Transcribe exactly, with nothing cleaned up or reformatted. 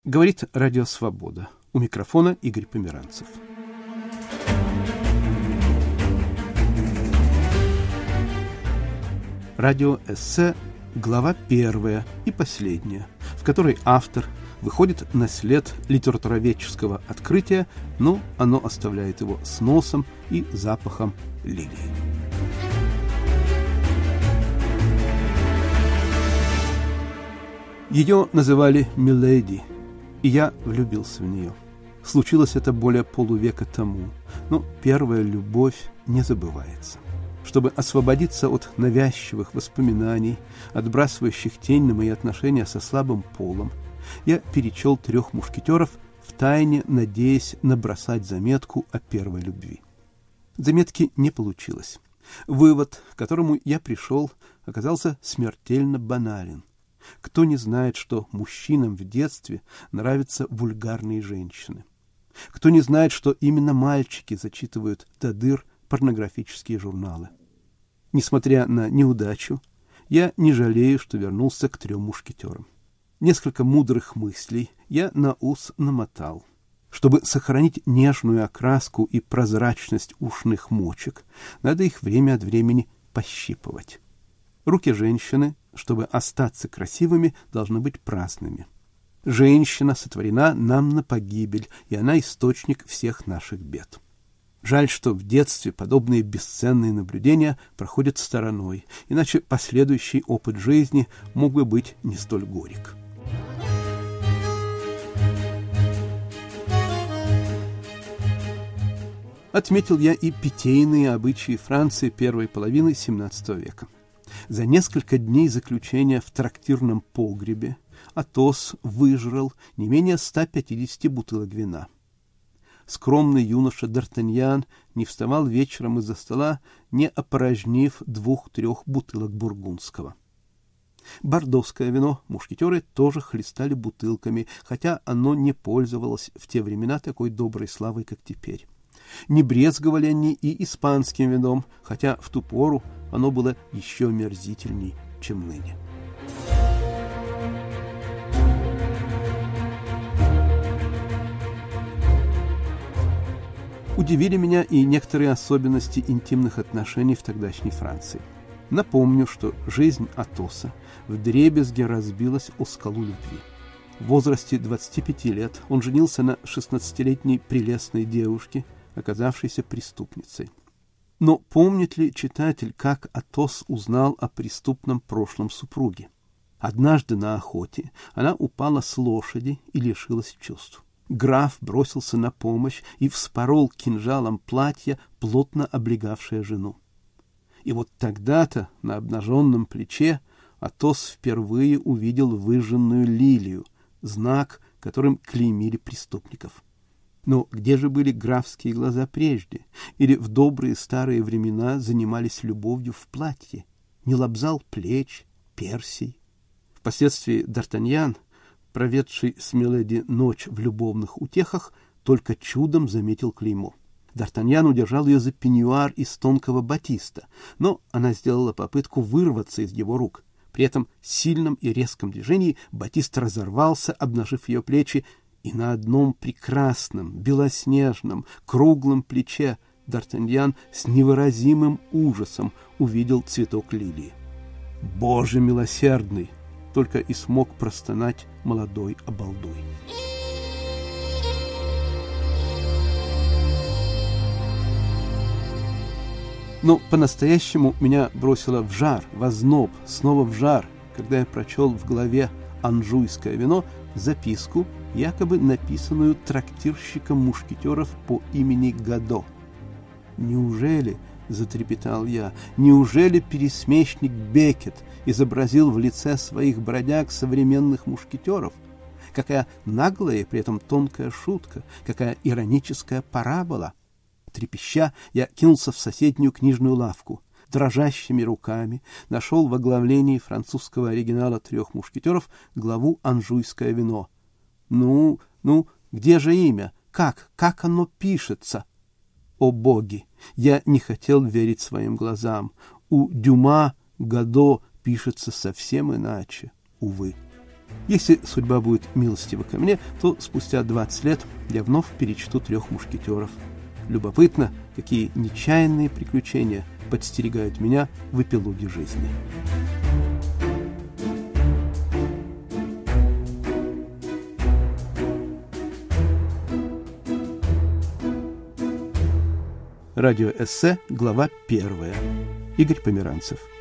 Говорит Радио Свобода. У микрофона Игорь Померанцев. Радиоэссе, глава первая и последняя, в которой автор выходит на след литературоведческого открытия, но оно оставляет его с носом и запахом лилии. Ее называли «Миледи», и я влюбился в нее. Случилось это более полувека тому, но первая любовь не забывается. Чтобы освободиться от навязчивых воспоминаний, отбрасывающих тень на мои отношения со слабым полом, я перечел «Трех мушкетеров», втайне надеясь набросать заметку о первой любви. Заметки не получилось. Вывод, к которому я пришел, оказался смертельно банален. Кто не знает, что мужчинам в детстве нравятся вульгарные женщины? Кто не знает, что именно мальчики зачитывают до дыр порнографические журналы? Несмотря на неудачу, я не жалею, что вернулся к «Трем мушкетерам». Несколько мудрых мыслей я на ус намотал. Чтобы сохранить нежную окраску и прозрачность ушных мочек, надо их время от времени пощипывать. Руки женщины, чтобы остаться красивыми, должны быть праздными. Женщина сотворена нам на погибель, и она источник всех наших бед. Жаль, что в детстве подобные бесценные наблюдения проходят стороной, иначе последующий опыт жизни мог бы быть не столь горек. Отметил я и питейные обычаи Франции первой половины семнадцатого века. За несколько дней заключения в трактирном погребе Атос выжрал не менее ста пятидесяти бутылок вина. Скромный юноша Д'Артаньян не вставал вечером из-за стола, не опорожнив двух-трех бутылок бургундского. Бордовское вино мушкетеры тоже хлестали бутылками, хотя оно не пользовалось в те времена такой доброй славой, как теперь. Не брезговали они и испанским вином, хотя в ту пору оно было еще мерзительней, чем ныне. Удивили меня и некоторые особенности интимных отношений в тогдашней Франции. Напомню, что жизнь Атоса вдребезги разбилась о скалу любви. В возрасте двадцати пяти лет он женился на шестнадцатилетней прелестной девушке, оказавшейся преступницей. Но помнит ли читатель, как Атос узнал о преступном прошлом супруги? Однажды на охоте она упала с лошади и лишилась чувств. Граф бросился на помощь и вспорол кинжалом платье, плотно облегавшее жену. И вот тогда-то на обнаженном плече Атос впервые увидел выжженную лилию, знак, которым клеймили преступников. Но где же были графские глаза прежде? Или в добрые старые времена занимались любовью в платье? Не лобзал плеч, персий? Впоследствии Д'Артаньян, проведший с Миледи ночь в любовных утехах, только чудом заметил клеймо. Д'Артаньян удержал ее за пеньюар из тонкого батиста, но она сделала попытку вырваться из его рук. При этом сильном и резком движении батист разорвался, обнажив ее плечи, и на одном прекрасном, белоснежном, круглом плече Д'Артаньян с невыразимым ужасом увидел цветок лилии. «Боже милосердный!» — только и смог простонать молодой обалдуй. Но по-настоящему меня бросило в жар, в озноб, снова в жар, когда я прочел в главе «Анжуйское вино» записку, якобы написанную трактирщиком мушкетеров по имени Гадо. «Неужели, — затрепетал я, — неужели пересмешник Беккет изобразил в лице своих бродяг современных мушкетеров? Какая наглая и при этом тонкая шутка, какая ироническая парабола!» Трепеща, я кинулся в соседнюю книжную лавку. Дрожащими руками нашел в оглавлении французского оригинала «Трех мушкетеров» главу «Анжуйское вино». Ну, ну, где же имя? Как? Как оно пишется? О боги! Я не хотел верить своим глазам. У Дюма Гадо пишется совсем иначе, увы. Если судьба будет милостива ко мне, то спустя двадцать лет я вновь перечту «Трех мушкетеров». Любопытно, какие нечаянные приключения подстерегают меня в эпилоге жизни. Радиоэссе, глава первая. Игорь Померанцев.